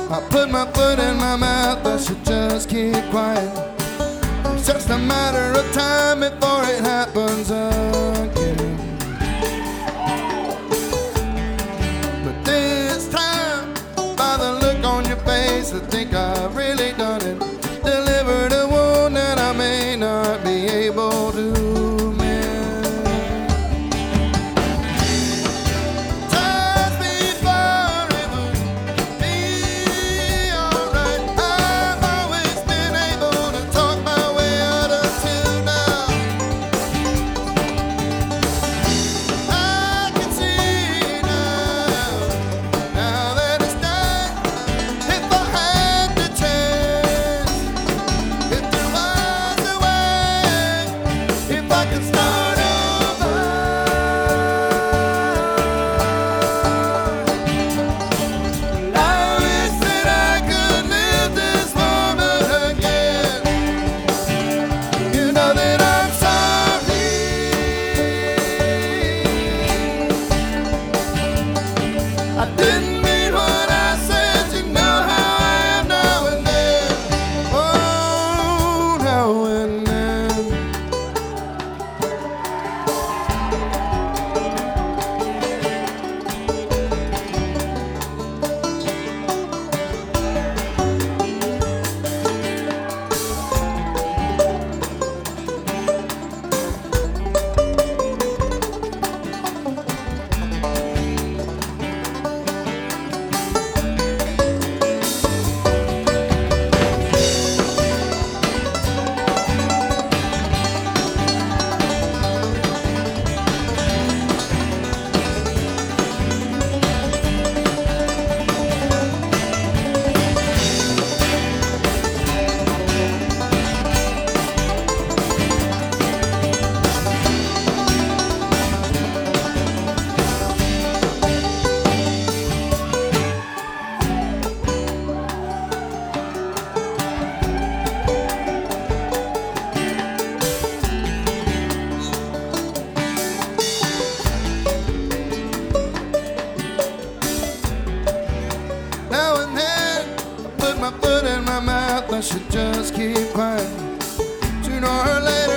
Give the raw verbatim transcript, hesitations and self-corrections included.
I put my foot in my mouth, I should just keep quiet. It's just a matter of time before it happens again. But this time, by the look on your face, I think I've really done it. Delivered a wound that I may not be able to mend. Just before it would be alright, I've always been able to talk my way out until now. I can see now, now that it's done. If I had the chance, if there was a way, if I could start over, I wish that I could live this moment again. You know that I'm sorry. I didn't mean what I said. You know how I am now and then. Oh, now and then. Now and then, I put my foot in my mouth, I should just keep quiet. Sooner or later